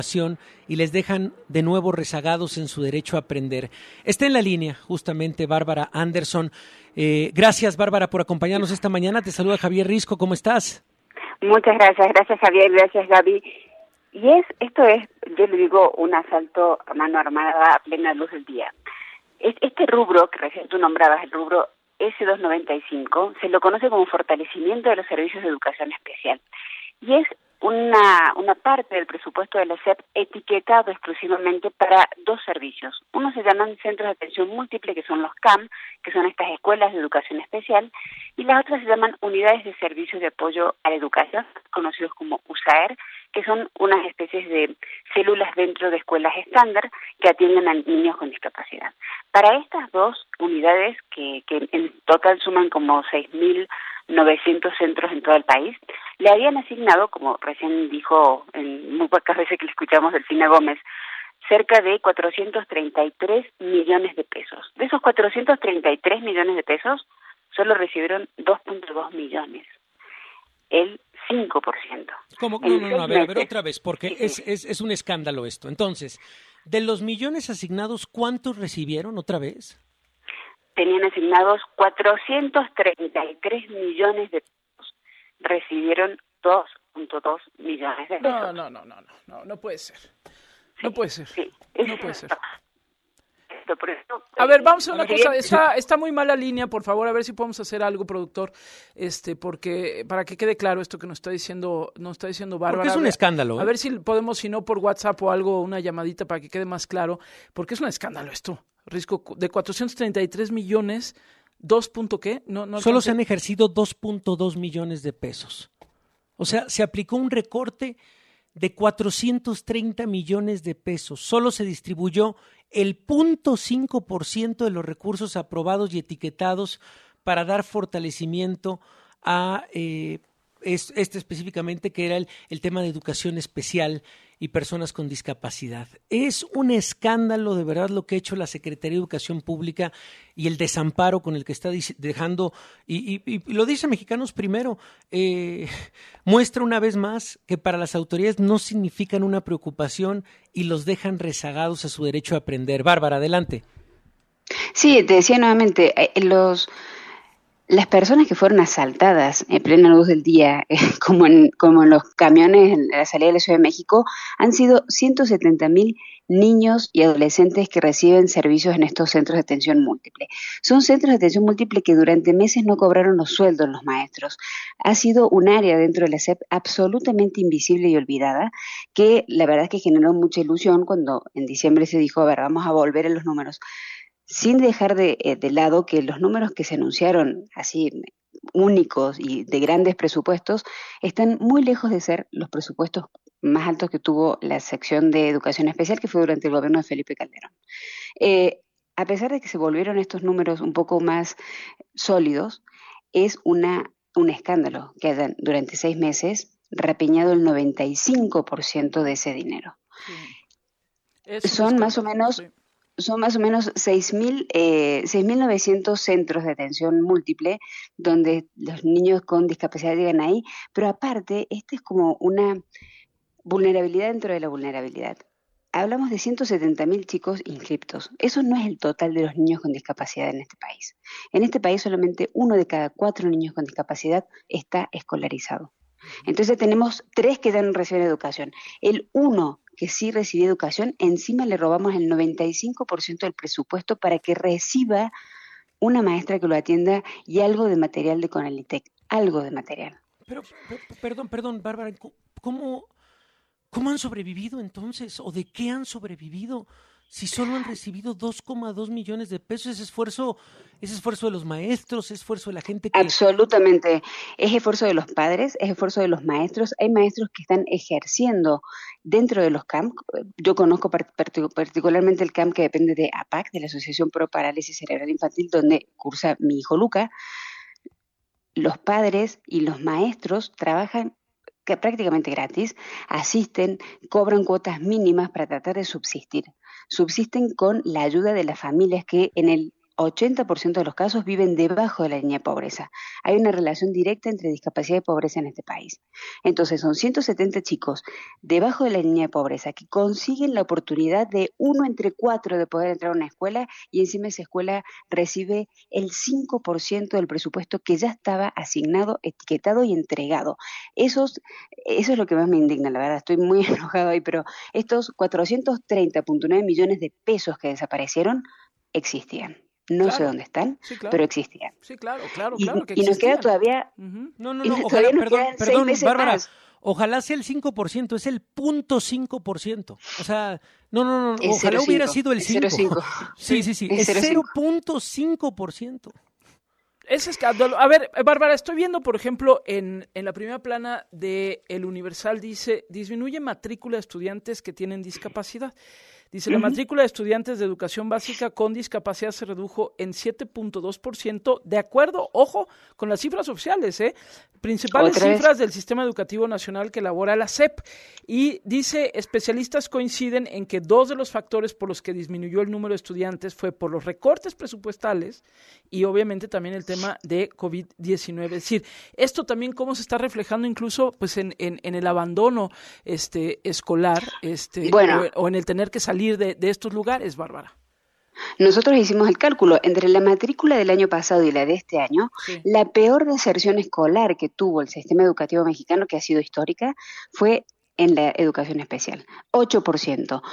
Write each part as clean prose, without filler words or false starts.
y les dejan de nuevo rezagados en su derecho a aprender. Está en la línea justamente Bárbara Anderson. Gracias, Bárbara, por acompañarnos esta mañana. Te saluda Javier Risco. ¿Cómo estás? Muchas gracias Javier, gracias Gaby. Y esto es, yo le digo, un asalto a mano armada a plena luz del día. Este rubro, que recién tú nombrabas, el rubro S295, se lo conoce como fortalecimiento de los servicios de educación especial. Y es una parte del presupuesto de la SEP etiquetado exclusivamente para dos servicios. Uno se llaman centros de atención múltiple, que son los CAM, que son estas escuelas de educación especial, y las otras se llaman unidades de servicios de apoyo a la educación, conocidos como USAER, que son unas especies de células dentro de escuelas estándar que atienden a niños con discapacidad. Para estas dos unidades, que en total suman como 6.900 centros en todo el país, le habían asignado, como recién dijo en muy pocas veces que le escuchamos Delfina Gómez, cerca de 433 millones de pesos. De esos 433 millones de pesos, solo recibieron 2.2 millones, el 5%. ¿Cómo? No, a ver, otra vez, porque es un escándalo esto. Entonces, de los millones asignados, ¿cuántos recibieron otra vez? Tenían asignados 433 millones de pesos. Recibieron 2.2 millones de pesos. No puede ser. No puede ser. Sí, no puede ser. Por eso, a ver, vamos a hacer una cosa. Está muy mala línea, por favor, a ver si podemos hacer algo, productor, porque para que quede claro esto que nos está diciendo Bárbara. Porque es un escándalo. A ver si podemos, si no por WhatsApp o algo, una llamadita para que quede más claro, porque es un escándalo esto. Risco de 433 millones, ¿qué? Solo se han ejercido 2.2 millones de pesos. O sea, se aplicó un recorte de 430 millones de pesos. Solo se distribuyó el 0.5% de los recursos aprobados y etiquetados para dar fortalecimiento a específicamente, que era el tema de educación especial y personas con discapacidad. Es un escándalo de verdad lo que ha hecho la Secretaría de Educación Pública y el desamparo con el que está dejando, y lo dice Mexicanos Primero, muestra una vez más que para las autoridades no significan una preocupación y los dejan rezagados a su derecho a aprender. Bárbara, adelante. Sí, te decía nuevamente, las personas que fueron asaltadas en plena luz del día, como en los camiones en la salida de la Ciudad de México, han sido 170.000 niños y adolescentes que reciben servicios en estos centros de atención múltiple. Son centros de atención múltiple que durante meses no cobraron los sueldos los maestros. Ha sido un área dentro de la SEP absolutamente invisible y olvidada, que la verdad es que generó mucha ilusión cuando en diciembre se dijo, a ver, vamos a volver a los números, sin dejar de lado que los números que se anunciaron así únicos y de grandes presupuestos están muy lejos de ser los presupuestos más altos que tuvo la sección de educación especial, que fue durante el gobierno de Felipe Calderón. A pesar de que se volvieron estos números un poco más sólidos, es un escándalo que hayan durante 6 meses rapiñado el 95% de ese dinero. Sí. Son más o menos... Sí. Son más o menos 6.900 centros de atención múltiple donde los niños con discapacidad llegan ahí, pero aparte, es como una vulnerabilidad dentro de la vulnerabilidad. Hablamos de 170.000 chicos inscriptos. Eso no es el total de los niños con discapacidad en este país. En este país solamente 1 de cada 4 niños con discapacidad está escolarizado. Entonces tenemos 3 que ya no reciben educación. El 1 que sí recibió educación, encima le robamos el 95% del presupuesto para que reciba una maestra que lo atienda y algo de material de Conalitec, algo de material. Pero perdón, Bárbara, ¿cómo han sobrevivido entonces? ¿O de qué han sobrevivido? Si solo han recibido 2.2 millones de pesos, ese esfuerzo de los maestros, esfuerzo de la gente que... Absolutamente, es esfuerzo de los padres, es esfuerzo de los maestros. Hay maestros que están ejerciendo dentro de los CAMP. Yo conozco particularmente el CAMP que depende de APAC, de la Asociación Pro Parálisis Cerebral Infantil, donde cursa mi hijo Luca. Los padres y los maestros trabajan que prácticamente gratis, asisten, cobran cuotas mínimas para tratar de subsistir. Subsisten con la ayuda de las familias que en el 80% de los casos viven debajo de la línea de pobreza. Hay una relación directa entre discapacidad y pobreza en este país. Entonces, son 170 chicos debajo de la línea de pobreza que consiguen la oportunidad de 1 entre 4 de poder entrar a una escuela, y encima esa escuela recibe el 5% del presupuesto que ya estaba asignado, etiquetado y entregado. Eso es lo que más me indigna, la verdad. Estoy muy enojado ahí, pero estos 430.9 millones de pesos que desaparecieron existían. No sé Claro, dónde están, sí, claro. pero existían. Sí, claro Y, que y nos queda existían. todavía, Ujú. No, y ojalá, todavía nos quedan 6 meses Bárbara, más. ojalá sea el 5%, es el 0.5%. O sea, no, Es ojalá hubiera 0,5, sido el es 5. 0,5. Sí, Es es 0,5. 0.5%. Es escándalo. A ver, Bárbara, estoy viendo, por ejemplo, en la primera plana de El Universal dice, disminuye matrícula de estudiantes que tienen discapacidad. Dice, la matrícula de estudiantes de educación básica con discapacidad se redujo en 7.2%, de acuerdo, ojo, con las cifras oficiales, principales ¿Otra vez? cifras del Sistema Educativo Nacional que elabora la SEP. Y dice, especialistas coinciden en que 2 de los factores por los que disminuyó el número de estudiantes fue por los recortes presupuestales y obviamente también el tema de COVID-19. Es decir, esto también cómo se está reflejando incluso pues en el abandono escolar Bueno, o en el tener que salir de estos lugares, Bárbara. nosotros hicimos el cálculo entre la matrícula del año pasado y la de este año. Sí. La peor deserción escolar que tuvo el sistema educativo mexicano, que ha sido histórica, fue en la educación especial. 8%.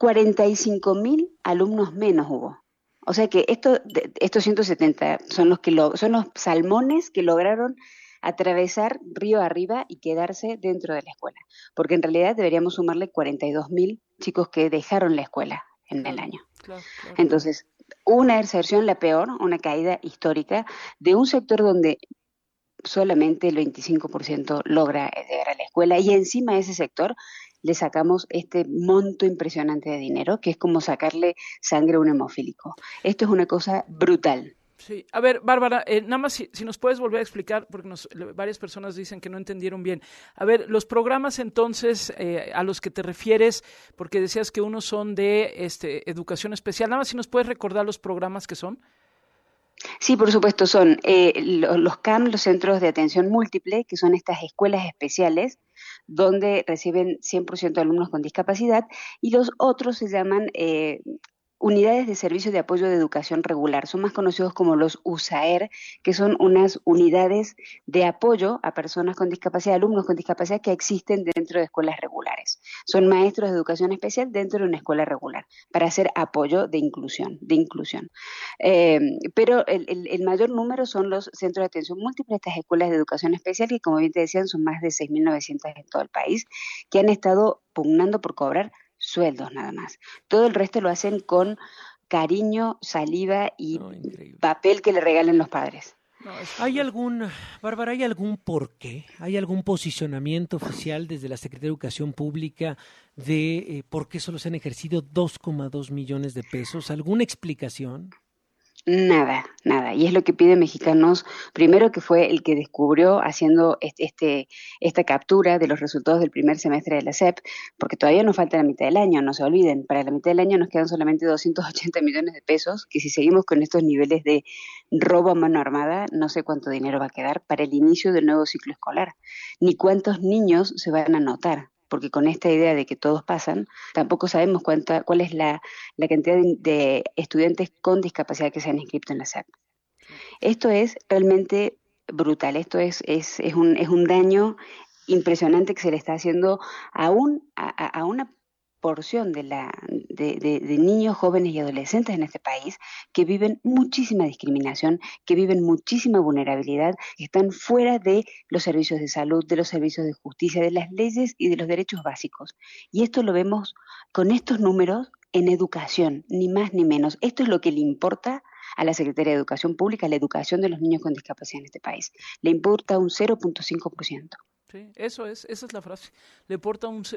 45.000 alumnos menos hubo. O sea que estos 170 son son los salmones que lograron atravesar río arriba y quedarse dentro de la escuela. Porque en realidad deberíamos sumarle 42.000 chicos que dejaron la escuela en el Claro, año. claro. Entonces, una deserción, la peor, una caída histórica de un sector donde solamente el 25% logra llegar a la escuela, y encima de ese sector le sacamos este monto impresionante de dinero, que es como sacarle sangre a un hemofílico. Esto es una cosa brutal. Sí, a ver, Bárbara, nada más si nos puedes volver a explicar, porque varias personas dicen que no entendieron bien. A ver, los programas entonces a los que te refieres, porque decías que unos son de educación especial, nada más si nos puedes recordar los programas que son. Sí, por supuesto, son los CAM, los Centros de Atención Múltiple, que son estas escuelas especiales donde reciben 100% de alumnos con discapacidad, y los otros se llaman unidades de servicio de apoyo de educación regular. Son más conocidos como los USAER, que son unas unidades de apoyo a personas con discapacidad, alumnos con discapacidad que existen dentro de escuelas regulares. Son maestros de educación especial dentro de una escuela regular para hacer apoyo de inclusión. Pero el mayor número son los centros de atención múltiple, estas escuelas de educación especial, que como bien te decían son más de 6.900 en todo el país, que han estado pugnando por cobrar sueldos nada más. Todo el resto lo hacen con cariño, saliva y papel que le regalen los padres. Bárbara, ¿hay algún porqué? ¿Hay algún posicionamiento oficial desde la Secretaría de Educación Pública de por qué solo se han ejercido 2,2 millones de pesos? ¿Alguna explicación? Nada. Y es lo que pide Mexicanos, primero, que fue el que descubrió haciendo esta captura de los resultados del primer semestre de la SEP, porque todavía nos falta la mitad del año, no se olviden, para la mitad del año nos quedan solamente 280 millones de pesos, que si seguimos con estos niveles de robo a mano armada, no sé cuánto dinero va a quedar para el inicio del nuevo ciclo escolar, ni cuántos niños se van a anotar. Porque con esta idea de que todos pasan, tampoco sabemos cuál es la cantidad de estudiantes con discapacidad que se han inscrito en la SEP. Esto es realmente brutal, esto es un daño impresionante que se le está haciendo a una porción de niños, jóvenes y adolescentes en este país que viven muchísima discriminación, que viven muchísima vulnerabilidad, que están fuera de los servicios de salud, de los servicios de justicia, de las leyes y de los derechos básicos. Y esto lo vemos con estos números en educación, ni más ni menos. Esto es lo que le importa a la Secretaría de Educación Pública, la educación de los niños con discapacidad en este país. Le importa un 0.5%. Sí, esa es la frase. Le importa un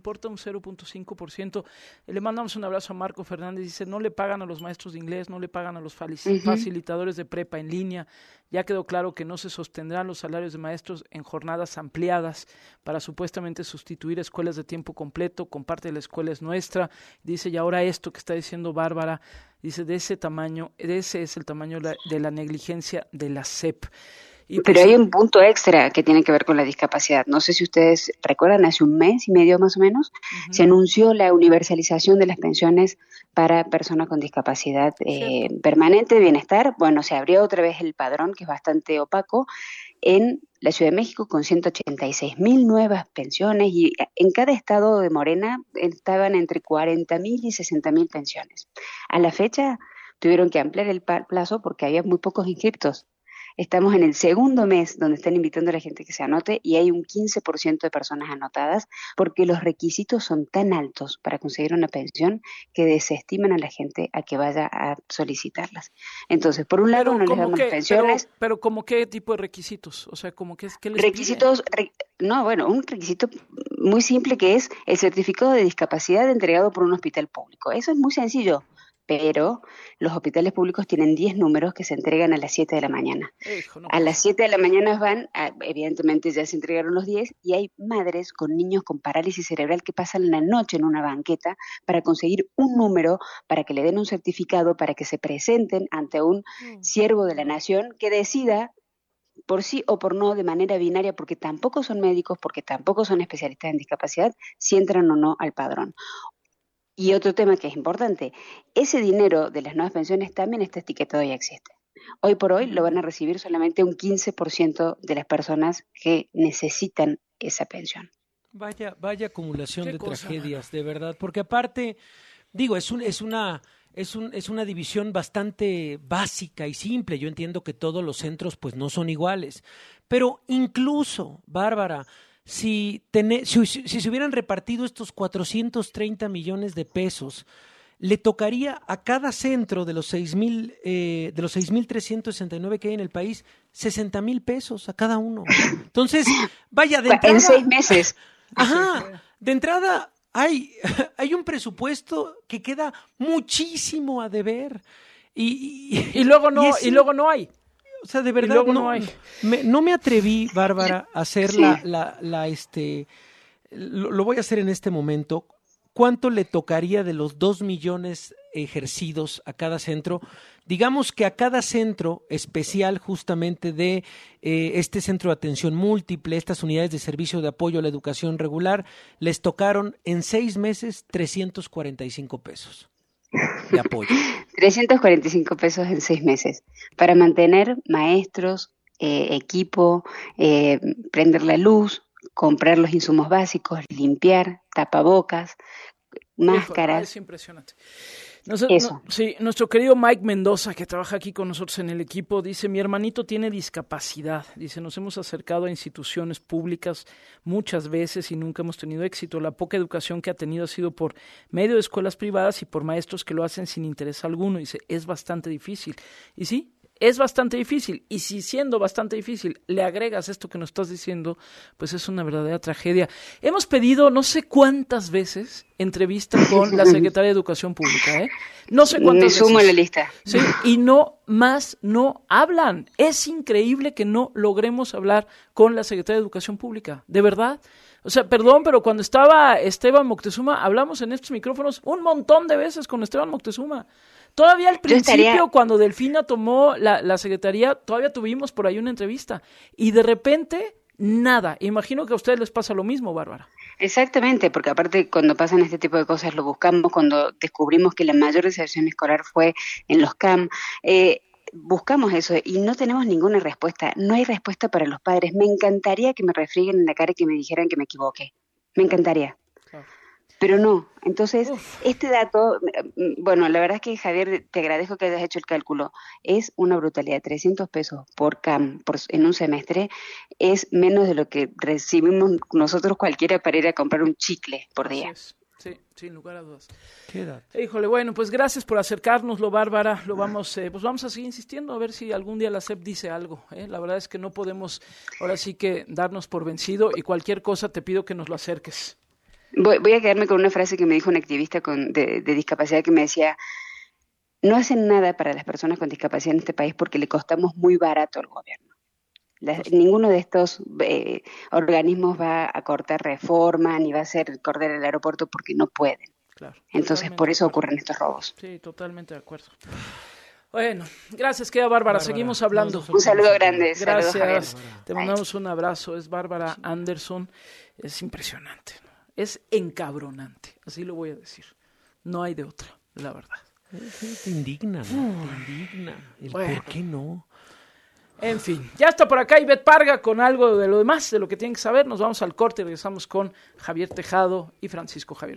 0.5%. Le mandamos un abrazo a Marco Fernández, dice, no le pagan a los maestros de inglés, no le pagan a los facilitadores de prepa en línea. Ya quedó claro que no se sostendrán los salarios de maestros en jornadas ampliadas para supuestamente sustituir escuelas de tiempo completo, con parte de la escuela es nuestra. Dice, y ahora esto que está diciendo Bárbara, dice, ese es el tamaño de la negligencia de la SEP. Pero hay un punto extra que tiene que ver con la discapacidad. No sé si ustedes recuerdan, hace un mes y medio más o menos, se anunció la universalización de las pensiones para personas con discapacidad permanente de bienestar. Bueno, se abrió otra vez el padrón, que es bastante opaco, en la Ciudad de México con 186.000 nuevas pensiones, y en cada estado de Morena estaban entre 40.000 y 60.000 pensiones. A la fecha tuvieron que ampliar el plazo porque había muy pocos inscriptos. Estamos en el segundo mes donde están invitando a la gente que se anote y hay un 15% de personas anotadas porque los requisitos son tan altos para conseguir una pensión que desestiman a la gente a que vaya a solicitarlas. Entonces, por un lado no les damos pensiones. Pero ¿cómo qué tipo de requisitos? O sea, ¿cómo qué les requisitos? Un requisito muy simple que es el certificado de discapacidad entregado por un hospital público. Eso es muy sencillo. Pero los hospitales públicos tienen 10 números que se entregan a las 7 de la mañana. A las 7 de la mañana evidentemente ya se entregaron los 10 y hay madres con niños con parálisis cerebral que pasan la noche en una banqueta para conseguir un número, para que le den un certificado, para que se presenten ante un siervo de la nación que decida por sí o por no de manera binaria, porque tampoco son médicos, porque tampoco son especialistas en discapacidad, si entran o no al padrón. Y otro tema que es importante, ese dinero de las nuevas pensiones también está etiquetado y existe. Hoy por hoy lo van a recibir solamente un 15% de las personas que necesitan esa pensión. Vaya acumulación de tragedias, de verdad, porque aparte, digo, es una división bastante básica y simple. Yo entiendo que todos los centros pues no son iguales, pero incluso, Bárbara, si se hubieran repartido estos 430 millones de pesos, le tocaría a cada centro de los 6,369 que hay en el país, 60,000 pesos a cada uno. Entonces, vaya, de entrada, en 6 meses. Ajá, de entrada hay un presupuesto que queda muchísimo a deber. Y luego no hay. O sea, de verdad, no me atreví, Bárbara, a hacer lo voy a hacer en este momento. ¿Cuánto le tocaría de los 2 millones ejercidos a cada centro? Digamos que a cada centro especial justamente de este centro de atención múltiple, estas unidades de servicio de apoyo a la educación regular, les tocaron en 6 meses 345 pesos de apoyo. 345 pesos en 6 meses para mantener maestros, equipo, prender la luz, comprar los insumos básicos, limpiar, tapabocas, máscaras. Es impresionante. Nuestro querido Mike Mendoza, que trabaja aquí con nosotros en el equipo, dice, mi hermanito tiene discapacidad. Dice, nos hemos acercado a instituciones públicas muchas veces y nunca hemos tenido éxito. La poca educación que ha tenido ha sido por medio de escuelas privadas y por maestros que lo hacen sin interés alguno. Dice, es bastante difícil. Y sí, es bastante difícil, y si siendo bastante difícil le agregas esto que nos estás diciendo, pues es una verdadera tragedia. Hemos pedido no sé cuántas veces entrevista con la Secretaria de Educación Pública, no sé cuántas veces. Me sumo a la lista. Sí, y no hablan. Es increíble que no logremos hablar con la Secretaria de Educación Pública, de verdad. O sea, perdón, pero cuando estaba Esteban Moctezuma, hablamos en estos micrófonos un montón de veces con Esteban Moctezuma. Todavía al principio, cuando Delfina tomó la secretaría, todavía tuvimos por ahí una entrevista. Y de repente, nada. Imagino que a ustedes les pasa lo mismo, Bárbara. Exactamente, porque aparte cuando pasan este tipo de cosas lo buscamos, cuando descubrimos que la mayor deserción escolar fue en los CAM, buscamos eso y no tenemos ninguna respuesta. No hay respuesta para los padres. Me encantaría que me refrieguen en la cara y que me dijeran que me equivoqué. Me encantaría. Claro. Pero no, entonces este dato, bueno, la verdad es que Javier, te agradezco que hayas hecho el cálculo, es una brutalidad, 300 pesos por CAM en un semestre, es menos de lo que recibimos nosotros cualquiera para ir a comprar un chicle por día. Sí, sin lugar a dudas. ¿Qué edad? Híjole, bueno, pues gracias por acercárnoslo, Bárbara. Lo vamos, pues vamos a seguir insistiendo a ver si algún día la SEP dice algo. La verdad es que no podemos ahora sí que darnos por vencido y cualquier cosa te pido que nos lo acerques. Voy a quedarme con una frase que me dijo un activista de discapacidad que me decía: no hacen nada para las personas con discapacidad en este país porque le costamos muy barato al gobierno. Ninguno de estos organismos va a cortar reforma ni va a hacer cortar el aeropuerto porque no pueden. Claro, entonces por eso ocurren estos robos. Sí, totalmente de acuerdo. Bueno, gracias, querida Bárbara. Seguimos hablando. Un saludo grande. Gracias. Saludos, te mandamos un abrazo. Es Bárbara Anderson. Es impresionante. Es encabronante. Así lo voy a decir. No hay de otra, la verdad. Te indigna, ¿no? Te indigna. Bueno. ¿Por qué no? En fin, ya está por acá Ivette Parga con algo de lo demás, de lo que tienen que saber. Nos vamos al corte y regresamos con Javier Tejado y Francisco Javier.